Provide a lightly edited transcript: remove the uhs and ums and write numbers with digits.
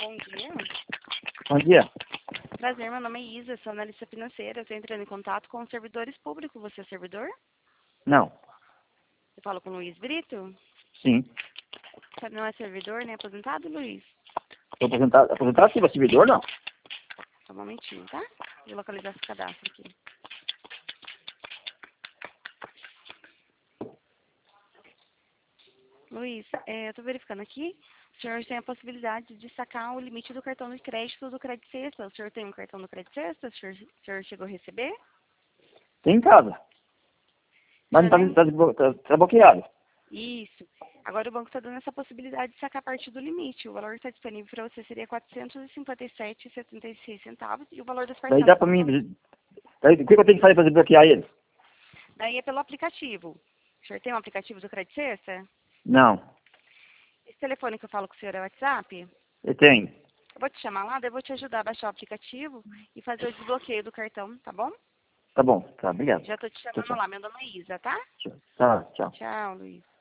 Bom dia. Bom dia. Prazer, meu nome é Isa, sou analista financeira. Estou entrando em contato com os servidores públicos. Você é servidor? Não. Eu falo com o Luiz Brito? Sim. Você não é servidor nem aposentado, Luiz? Estou aposentado. Aposentado sim, mas servidor não. Só um momentinho, tá? Vou localizar esse cadastro aqui. Luiz, eu estou verificando aqui. O senhor tem a possibilidade de sacar o limite do cartão de crédito do Credit Sexta. O senhor tem um cartão do Credit Sexta? O senhor chegou a receber? Tem em casa. Mas Senhor, tá bloqueado. Isso. Agora o banco está dando essa possibilidade de sacar parte do limite. O valor que está disponível para você seria R$ 457,76 e o valor das Daí dá parcelas. pra mim. Daí, o que eu tenho que fazer pra desbloquear ele? Daí é pelo aplicativo. O senhor tem um aplicativo do Credit Sexta? Não. Esse telefone que eu falo com o senhor é o WhatsApp? Eu tenho. Eu vou te chamar lá, daí eu vou te ajudar a baixar o aplicativo e fazer o desbloqueio do cartão, tá bom? Tá bom. Tá, obrigado. Já estou te Tchau, chamando tchau. lá. Meu nome é Isa, tá? Tá, tchau. Tchau, Luiz.